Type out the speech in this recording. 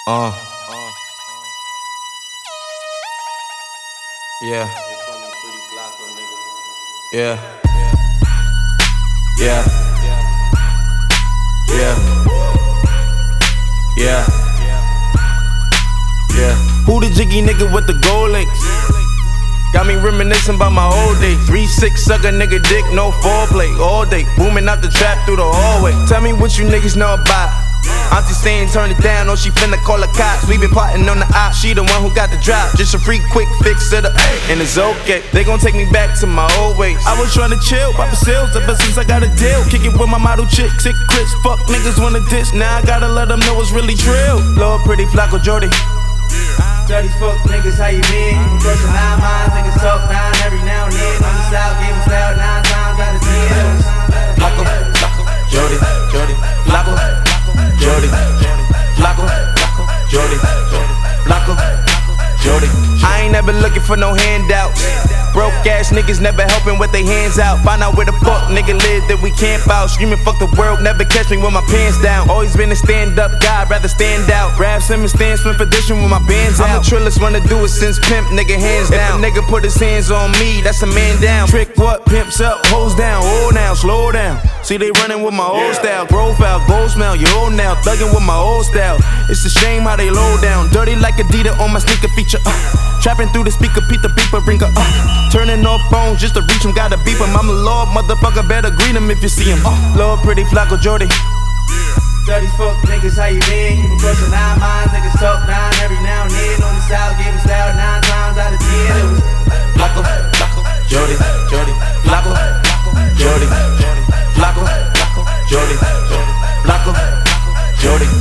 Uh. Yeah. Yeah. Yeah. Yeah. Yeah. Yeah. Who the jiggy nigga with the gold links? Got me reminiscing about my old days. 3-6 sucker nigga dick, no foreplay. All day, booming out the trap through the hallway. Tell me what you niggas know about. Auntie saying turn it down, or she finna call the cops. We been plotting on the op, she the one who got the drop. Just a free quick fix it up, and it's okay. They gon' take me back to my old ways. I was tryna chill, pop the sales ever since I got a deal. Kick it with my model chick, sick Chris. Fuck niggas wanna diss, now I gotta let them know it's really drill. Lord pretty Flacco Jordy. Dirty fuck niggas, how you been? Crushing 9 minds, niggas talk 9 every now and then. On the south, gave him style 9 times out of 10. Flacco, Jordy, Flacco, Jordy, Flacco, Jordy, Flacco, Jordy. I ain't never looking for no handouts. Broke ass niggas never helping with their hands out. Find out where the fuck nigga live that we camp out. Screaming fuck the world, never catch me with my pants down. Always been a stand up guy, rather stand out. Grab Simmons, stand swim position with my bands out. I'm the trillest one to do it since pimp, nigga hands down. If a nigga put his hands on me, that's a man down. Trick what? Pimps up, hoes down. Oh now, slow down. See they running with my old style. Profile, gold smell, you old now. Thugging with my old style. It's a shame how they low down. Dirty like Adidas on my sneaker feature. Trapping through the speaker, Pete the beeper, ringer. Turning off phones just to reach him, gotta beep him. I'm a lord, motherfucker, better greet him if you see him. Lord pretty Flacco Jordy. Dirty fuck niggas, how you been? You been crushing 9 minds, niggas talk 9 every now and then. On the south, gave him style 9 times out of 10. It was Flacco, Jordy, Flacco, Jordy, Flacco, Jordy, Flacco, Jordy.